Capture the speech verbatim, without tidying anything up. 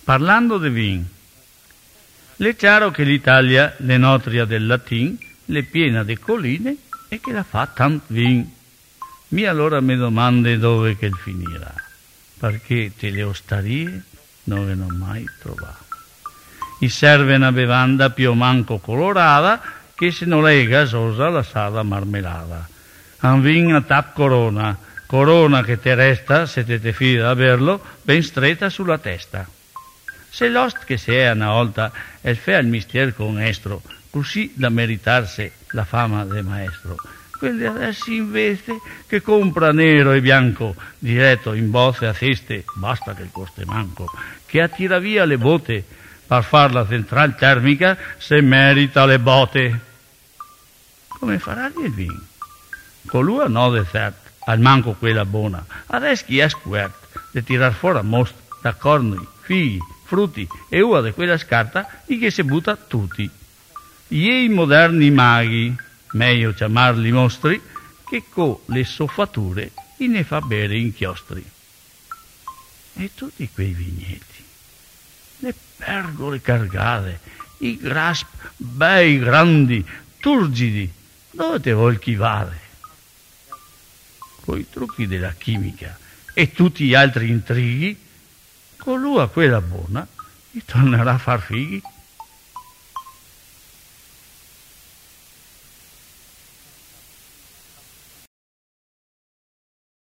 Parlando di vin, è chiaro che l'Italia, le notria del latin, le piena di colline e che la fa tant vin. Mi allora mi domande dove che finirà, perché te le ostarie non ve ne ho mai trovato. I serve una bevanda più manco colorata che se non è gasosa la sada marmelada. Un vin a tap corona, corona che te resta, se te te fidi da berlo, ben stretta sulla testa. Se l'ost che sia una volta e fa il mistier con estro, così da meritarsi la fama de maestro. Quelli adesso invece che compra nero e bianco, diretto in bozze a ceste, basta che il coste manco, che attira via le botte per far la centrale termica se merita le botte. Come farà il vino? Colua no de certo, al manco quella buona, adesso chi è squert, de tirar fuori a most, da corni, figli, frutti e uva di quella scarta e che si butta tutti. I moderni maghi, meglio chiamarli mostri, che con le soffature li ne fa bere inchiostri. E tutti quei vigneti, le pergole cargate, i grasp bei grandi, turgidi, dove te vuoi chivare? Coi trucchi della chimica e tutti gli altri intrighi, colua quella buona gli tornerà a far fighi